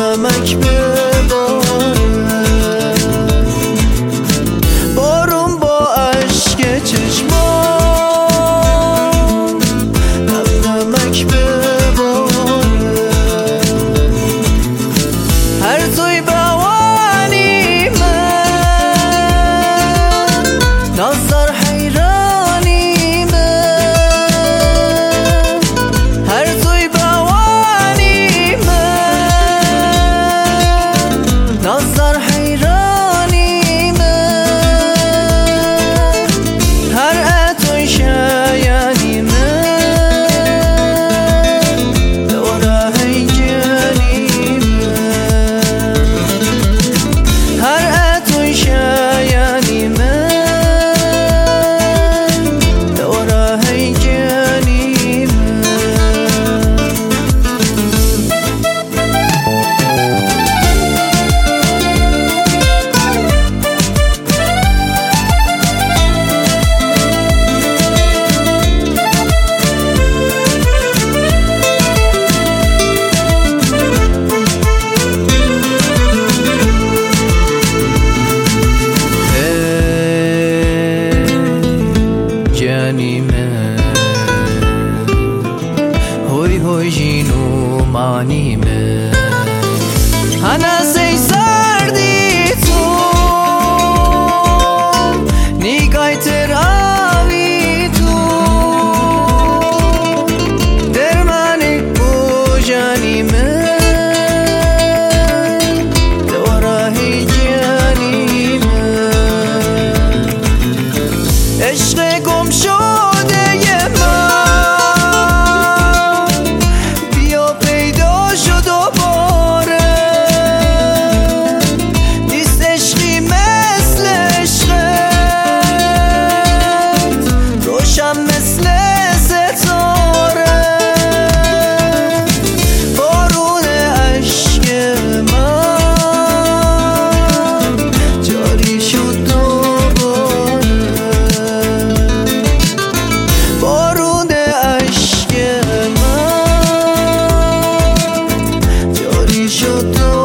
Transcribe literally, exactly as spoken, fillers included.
نمک بباره، بارون با اشک چشمان نم نمک بباره. هر توی بوانی من نظر حیرانی من، هر توی بوانی من نظر حیرانی من، هر اتوی شایانی من دوره هیجانی من، هر اتوی شایانی من دوره هیجانی من. هوی هوی جینو مانی من هناز ای سردی تو نیگای تراوی تو در من کجانی من دورهی جانی من، عشق گم شده مثل ستاره، بارون اشک من جاری شد دوباره، بارون اشک من جاری شد دوباره.